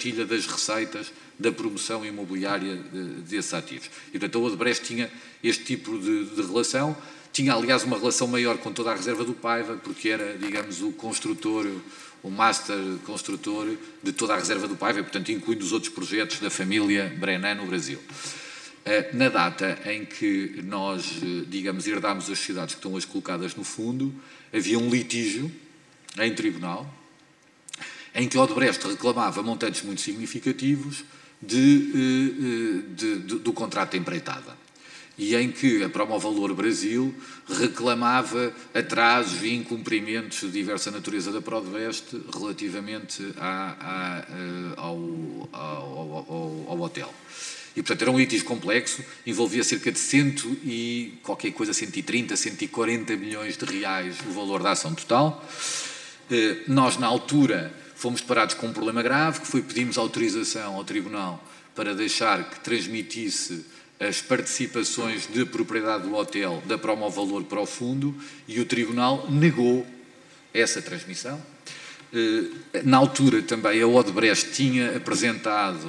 partilha das receitas da promoção imobiliária desses ativos. E, portanto, a Odebrecht tinha este tipo de relação. Tinha, aliás, uma relação maior com toda a reserva do Paiva, porque era, digamos, o construtor, o master construtor de toda a reserva do Paiva, portanto, incluindo os outros projetos da família Brenan no Brasil. Na data em que nós, digamos, herdámos as sociedades que estão hoje colocadas no fundo, havia um litígio em tribunal, em que a Odebrecht reclamava montantes muito significativos do contrato de empreitada, e em que a Promovalor Brasil reclamava atrasos e incumprimentos de diversa natureza da Prodvest relativamente ao hotel. E, portanto, era um litígio complexo, envolvia cerca de 130, 140 milhões de reais o valor da ação total. Nós, na altura, fomos deparados com um problema grave, que foi pedimos autorização ao Tribunal para deixar que transmitisse as participações de propriedade do hotel da Promovalor para o fundo, e o Tribunal negou essa transmissão. Na altura também a Odebrecht tinha apresentado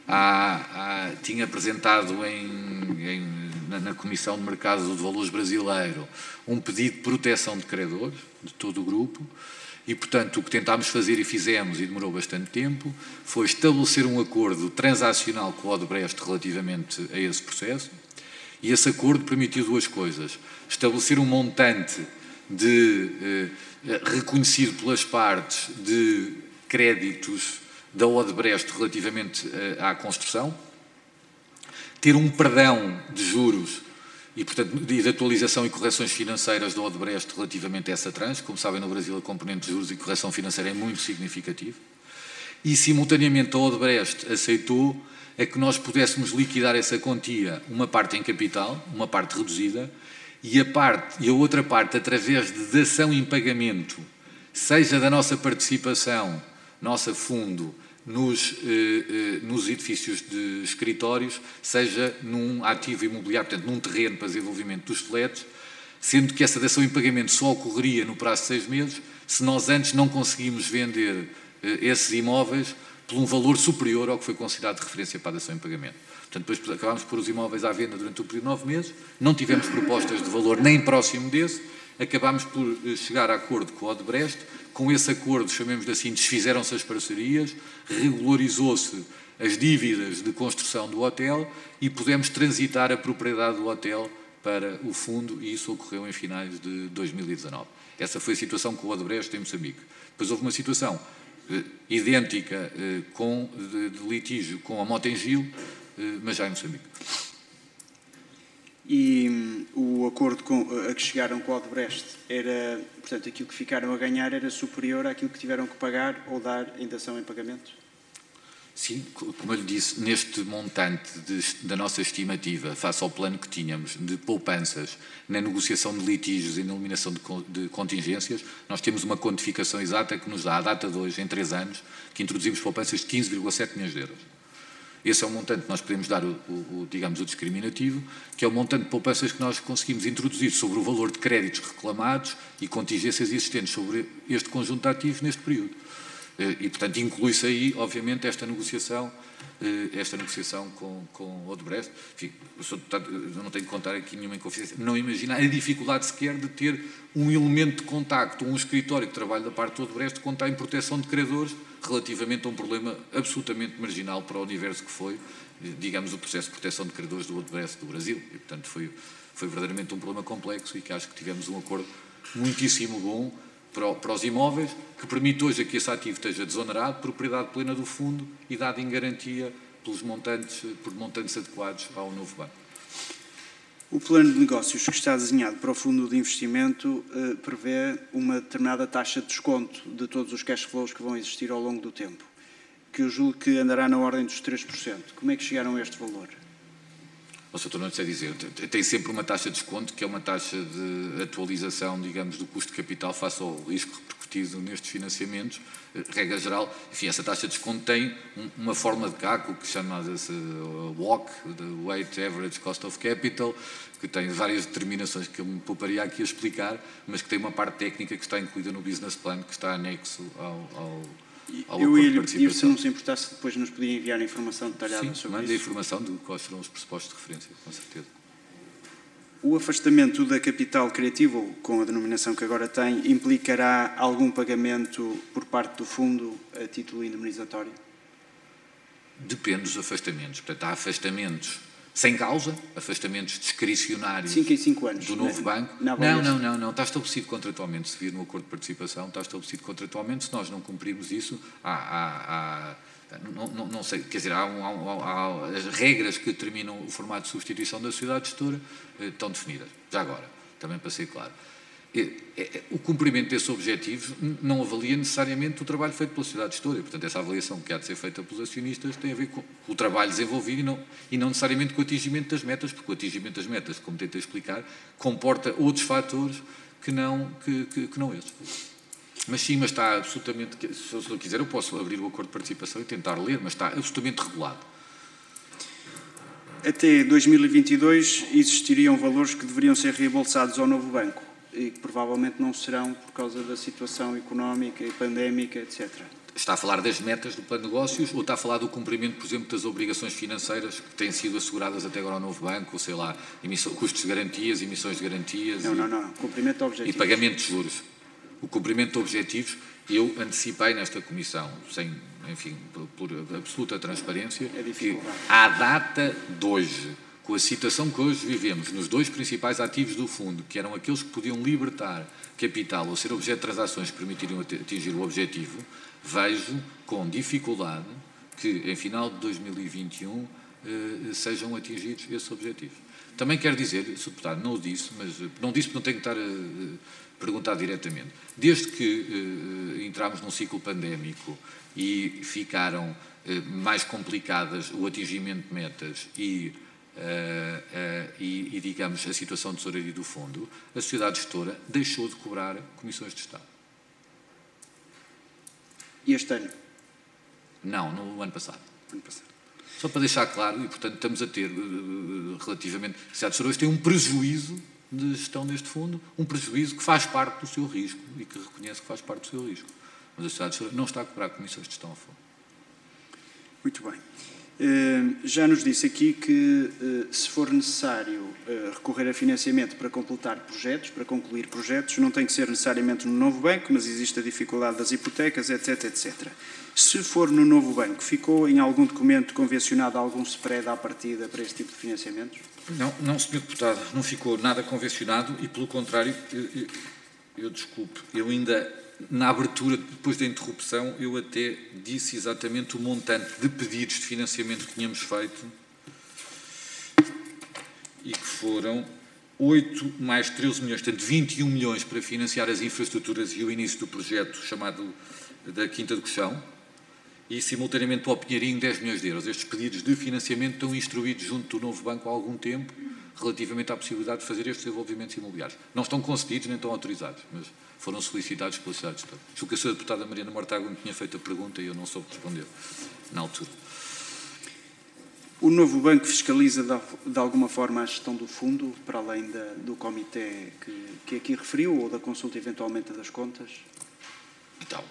na Comissão de Mercados de Valores brasileiro um pedido de proteção de credores de todo o grupo. E, portanto, o que tentámos fazer e fizemos, e demorou bastante tempo, foi estabelecer um acordo transacional com o Odebrecht relativamente a esse processo, e esse acordo permitiu duas coisas: estabelecer um montante reconhecido pelas partes de créditos da Odebrecht relativamente à construção, ter um perdão de juros e, portanto, de atualização e correções financeiras da Odebrecht relativamente a essa tranche. Como sabem, no Brasil a componente de juros e correção financeira é muito significativa. E, simultaneamente, a Odebrecht aceitou que nós pudéssemos liquidar essa quantia, uma parte em capital, uma parte reduzida, e a outra parte através de dação em pagamento, seja da nossa participação, nossa fundo, nos edifícios de escritórios, seja num ativo imobiliário, portanto, num terreno para desenvolvimento dos flats, sendo que essa dação em pagamento só ocorreria no prazo de 6 meses, se nós antes não conseguimos vender esses imóveis por um valor superior ao que foi considerado de referência para a dação em pagamento. Portanto, depois acabámos por pôr os imóveis à venda durante o período de 9 meses, não tivemos propostas de valor nem próximo desse, acabámos por chegar a acordo com a Odebrecht. Com esse acordo, chamemos-lhe assim, desfizeram-se as parcerias, regularizou-se as dívidas de construção do hotel e pudemos transitar a propriedade do hotel para o fundo, e isso ocorreu em finais de 2019. Essa foi a situação com o Odebrecht em Moçambique. Depois houve uma situação idêntica de litígio com a Mota-Engil, mas já em Moçambique. E o acordo a que chegaram com a Odebrecht era, portanto, aquilo que ficaram a ganhar era superior àquilo que tiveram que pagar ou dar em dação em pagamento? Sim, como eu lhe disse, neste montante da nossa estimativa, face ao plano que tínhamos de poupanças na negociação de litígios e na eliminação de contingências, nós temos uma quantificação exata que nos dá, à data de hoje, em 3 anos, que introduzimos poupanças de 15,7 milhões de euros. Esse é o montante que nós podemos dar, digamos, o discriminativo, que é o montante de poupanças que nós conseguimos introduzir sobre o valor de créditos reclamados e contingências existentes sobre este conjunto de ativos neste período. E, portanto, inclui-se aí, obviamente, esta negociação com o Odebrecht. Enfim, eu não tenho que contar aqui nenhuma inconfidência. Não imagina a dificuldade sequer de ter um elemento de contacto, um escritório que trabalha da parte do Odebrecht, quando está em proteção de credores, relativamente a um problema absolutamente marginal para o universo que foi, digamos, o processo de proteção de credores do Odebrecht do Brasil. E, portanto, foi verdadeiramente um problema complexo, e que acho que tivemos um acordo muitíssimo bom para os imóveis, que permite hoje que esse ativo esteja desonerado, propriedade plena do fundo e dado em garantia por montantes adequados ao novo banco. O plano de negócios que está desenhado para o fundo de investimento prevê uma determinada taxa de desconto de todos os cash flows que vão existir ao longo do tempo, que eu julgo que andará na ordem dos 3%. Como é que chegaram a este valor? O Sr. não sei dizer, tem sempre uma taxa de desconto, que é uma taxa de atualização, digamos, do custo de capital face ao risco repercutido nestes financiamentos. Regra geral, enfim, essa taxa de desconto tem uma forma de cálculo que chama-se WACC, Weighted Average Cost of Capital, que tem várias determinações que eu me pouparia aqui a explicar, mas que tem uma parte técnica que está incluída no business plan, que está anexo ao ao acordo de Eu ia lhe pedir, se participação. não se importasse, depois nos podia enviar a informação detalhada Sim, sobre mande a isso. informação de quais serão os pressupostos de referência, com certeza. O afastamento da capital criativa, com a denominação que agora tem, implicará algum pagamento por parte do fundo a título indemnizatório? Depende dos afastamentos. Portanto, há afastamentos sem causa, afastamentos discricionários 5 em 5 anos. do novo banco. Não, Não. Está estabelecido contratualmente. Se vir no acordo de participação, está estabelecido contratualmente. Se nós não cumprirmos isso, não sei, quer dizer, há as regras que determinam o formato de substituição da sociedade gestora estão definidas. Já agora, também para ser claro. O cumprimento desses objetivos não avalia necessariamente o trabalho feito pela sociedade gestora. Portanto, essa avaliação que há de ser feita pelos acionistas tem a ver com o trabalho desenvolvido e não necessariamente com o atingimento das metas, porque o atingimento das metas, como tentei explicar, comporta outros fatores que não esses. Mas está absolutamente, se eu quiser eu posso abrir o acordo de participação e tentar ler, mas está absolutamente regulado. Até 2022 existiriam valores que deveriam ser reembolsados ao novo banco e que provavelmente não serão por causa da situação económica e pandémica, etc. Está a falar das metas do plano de negócios ou está a falar do cumprimento, por exemplo, das obrigações financeiras que têm sido asseguradas até agora ao novo banco, sei lá, custos de garantias, emissões de garantias... Não. Cumprimento de objetivos. E pagamento de juros. O cumprimento de objetivos, eu antecipei nesta comissão, por absoluta transparência, que à data de hoje, com a situação que hoje vivemos, nos dois principais ativos do fundo, que eram aqueles que podiam libertar capital ou ser objeto de transações que permitiriam atingir o objetivo, vejo com dificuldade que, em final de 2021, sejam atingidos esses objetivos. Também quero dizer, Sr. Deputado, não o disse, mas não disse porque não tenho que estar a perguntar diretamente. Desde que entramos num ciclo pandémico e ficaram mais complicadas o atingimento de metas e digamos, a situação de tesouraria do fundo, a sociedade gestora deixou de cobrar comissões de Estado. E este ano? Não, no ano passado. Ano passado. Só para deixar claro, e portanto estamos a ter, relativamente, a sociedade gestora tem um prejuízo de gestão deste fundo, um prejuízo que faz parte do seu risco e que reconhece que faz parte do seu risco. Mas a sociedade gestora não está a cobrar comissões de gestão a fundo. Muito bem. Já nos disse aqui que, se for necessário recorrer a financiamento para completar projetos, para concluir projetos, não tem que ser necessariamente no novo banco, mas existe a dificuldade das hipotecas, etc, etc. Se for no novo banco, ficou em algum documento convencionado algum spread à partida para este tipo de financiamentos? Não, Sr. Deputado, não ficou nada convencionado e, pelo contrário, eu ainda... Na abertura, depois da interrupção, eu até disse exatamente o montante de pedidos de financiamento que tínhamos feito e que foram 8 mais 13 milhões, portanto 21 milhões para financiar as infraestruturas e o início do projeto chamado da Quinta do Colchão e, simultaneamente, para o Pinheirinho, 10 milhões de euros. Estes pedidos de financiamento estão instruídos junto do novo banco há algum tempo relativamente à possibilidade de fazer estes desenvolvimentos imobiliários. Não estão concedidos nem estão autorizados, mas foram solicitados pela sociedade gestora. Julgo que a Sra. Deputada Mariana Mortágua me tinha feito a pergunta e eu não soube responder na altura. O novo banco fiscaliza de alguma forma a gestão do fundo, para além do comitê que aqui referiu, ou da consulta eventualmente das contas? Então,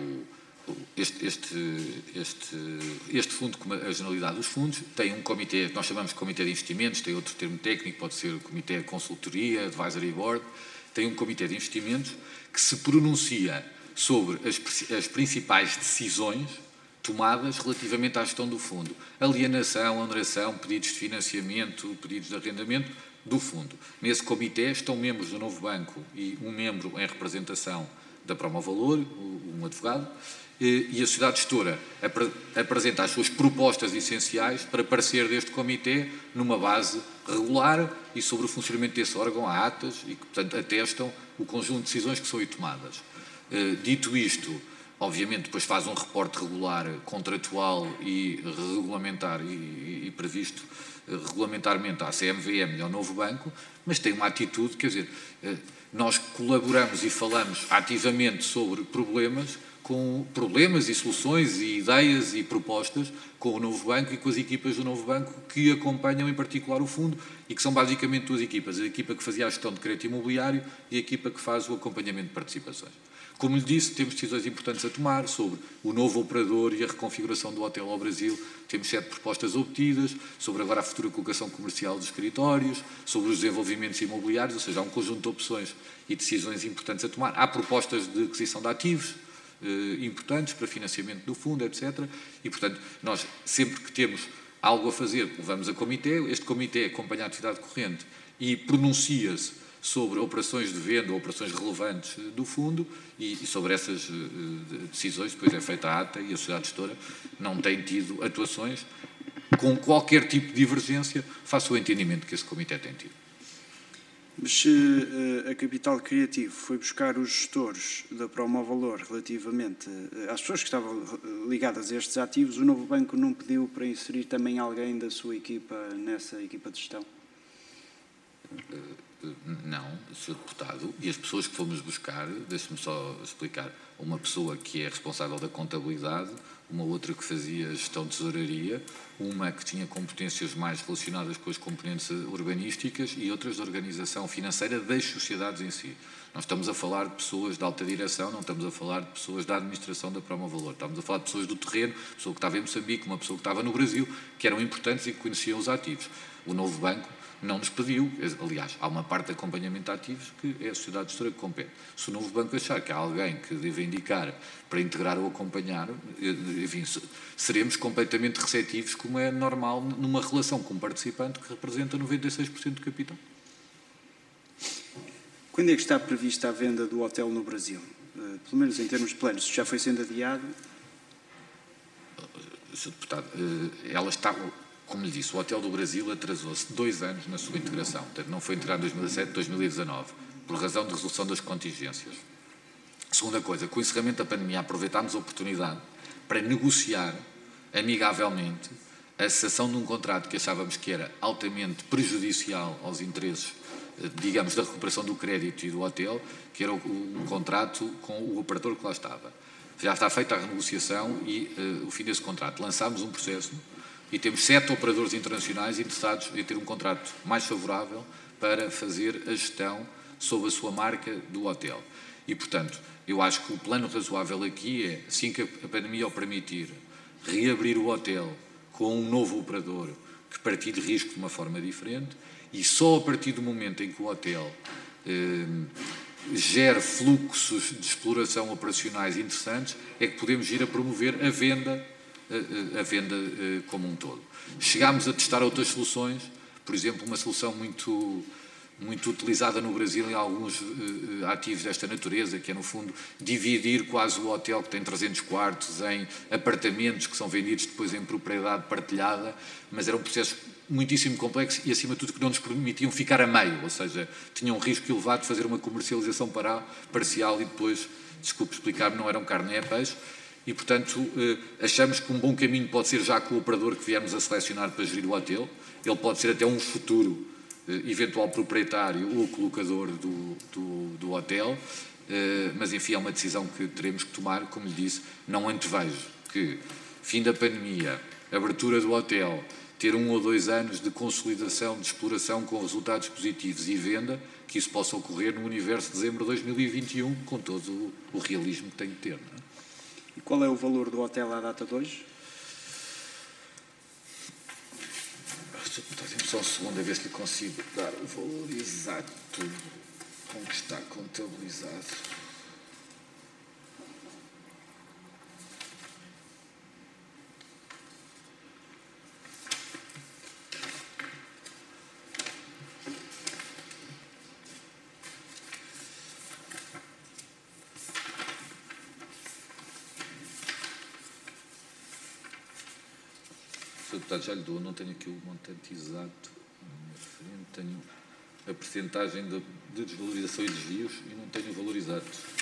este fundo, como a generalidade dos fundos, tem um comitê, que nós chamamos de comitê de investimentos, tem outro termo técnico, pode ser o comitê de consultoria, advisory board, tem um comitê de investimentos que se pronuncia sobre as principais decisões tomadas relativamente à gestão do fundo. Alienação, oneração, pedidos de financiamento, pedidos de arrendamento do fundo. Nesse comitê estão membros do novo banco e um membro em representação da Promovalor, um advogado, e a sociedade gestora apresenta as suas propostas essenciais para parecer deste comitê numa base regular e sobre o funcionamento desse órgão há atas e que, portanto, atestam o conjunto de decisões que são aí tomadas. Dito isto, obviamente depois faz um reporte regular, contratual e regulamentar e previsto regulamentarmente à CMVM e ao novo banco, mas tem uma atitude, quer dizer, nós colaboramos e falamos ativamente sobre problemas e soluções e ideias e propostas com o novo banco e com as equipas do novo banco que acompanham em particular o fundo e que são basicamente duas equipas, a equipa que fazia a gestão de crédito imobiliário e a equipa que faz o acompanhamento de participações. Como lhe disse, temos decisões importantes a tomar sobre o novo operador e a reconfiguração do hotel ao Brasil. Temos 7 propostas obtidas, sobre agora a futura colocação comercial dos escritórios, sobre os desenvolvimentos imobiliários, ou seja, há um conjunto de opções e decisões importantes a tomar. Há propostas de aquisição de ativos importantes para financiamento do fundo, etc. E, portanto, nós sempre que temos algo a fazer, levamos a comitê, este comitê acompanha a atividade corrente e pronuncia-se sobre operações de venda ou operações relevantes do fundo e sobre essas decisões depois é feita a ata e a sociedade gestora não tem tido atuações com qualquer tipo de divergência face ao entendimento que esse comitê tem tido. Mas se a Capital Criativo foi buscar os gestores da Promovalor relativamente às pessoas que estavam ligadas a estes ativos, o novo banco não pediu para inserir também alguém da sua equipa nessa equipa de gestão? Não, Sr. Deputado, e as pessoas que fomos buscar, deixe-me só explicar, uma pessoa que é responsável da contabilidade, uma outra que fazia gestão de tesouraria, uma que tinha competências mais relacionadas com as componentes urbanísticas e outras de organização financeira das sociedades em si. Nós estamos a falar de pessoas de alta direção, não estamos a falar de pessoas da administração da Promovalor, estamos a falar de pessoas do terreno, pessoa que estava em Moçambique, uma pessoa que estava no Brasil, que eram importantes e que conheciam os ativos. O novo banco não nos pediu, aliás, há uma parte de acompanhamento de ativos que é a sociedade gestora que compete. Se o novo banco achar que há alguém que deve indicar para integrar ou acompanhar, enfim, seremos completamente receptivos, como é normal numa relação com um participante que representa 96% do capital. Quando é que está prevista a venda do hotel no Brasil? Pelo menos em termos de planos, já foi sendo adiado? Sr. Deputado, ela está... Como lhe disse, o Hotel do Brasil atrasou-se 2 anos na sua integração. Portanto, não foi integrado em 2017, 2019, por razão de resolução das contingências. Segunda coisa, com o encerramento da pandemia, aproveitámos a oportunidade para negociar amigavelmente a cessação de um contrato que achávamos que era altamente prejudicial aos interesses, digamos, da recuperação do crédito e do hotel, que era um contrato com o operador que lá estava. Já está feita a renegociação e o fim desse contrato. Lançámos um processo e temos 7 operadores internacionais interessados em ter um contrato mais favorável para fazer a gestão sob a sua marca do hotel. E, portanto, eu acho que o plano razoável aqui é, assim que a pandemia o permitir, reabrir o hotel com um novo operador que partilhe risco de uma forma diferente e só a partir do momento em que o hotel gere fluxos de exploração operacionais interessantes é que podemos ir a promover a venda como um todo. Chegámos a testar outras soluções, por exemplo, uma solução muito utilizada no Brasil em alguns ativos desta natureza, que é, no fundo, dividir quase o hotel, que tem 300 quartos, em apartamentos que são vendidos depois em propriedade partilhada, mas era um processo muitíssimo complexo e, acima de tudo, que não nos permitiam ficar a meio, ou seja, tinha um risco elevado de fazer uma comercialização parcial e depois, desculpe explicar-me, não eram carne nem peixe. E, portanto, achamos que um bom caminho pode ser já com o operador que viemos a selecionar para gerir o hotel. Ele pode ser até um futuro eventual proprietário ou colocador do hotel, mas, enfim, é uma decisão que teremos que tomar. Como lhe disse, não antevejo que, fim da pandemia, abertura do hotel, ter 1 ou 2 anos de consolidação, de exploração com resultados positivos e venda, que isso possa ocorrer no universo de dezembro de 2021, com todo o realismo que tem de ter, não é? E qual é o valor do hotel à data de hoje? Só um segundo a ver se lhe consigo dar o valor exato com que está contabilizado. Portanto, já lhe dou, não tenho aqui o montante exato na minha frente, tenho a percentagem de desvalorização e desvios e não tenho o valor exato.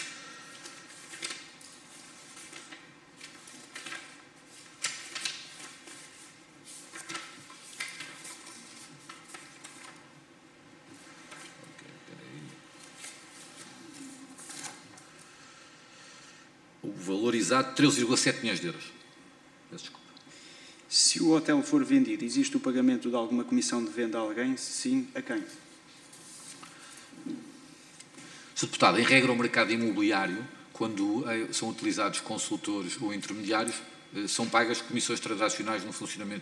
O valor exato, 13,7 milhões de euros. Peço desculpa. Se o hotel for vendido, existe o pagamento de alguma comissão de venda a alguém? Se sim, a quem? Sr. Deputado, em regra, o mercado imobiliário quando são utilizados consultores ou intermediários, são pagas comissões transacionais no funcionamento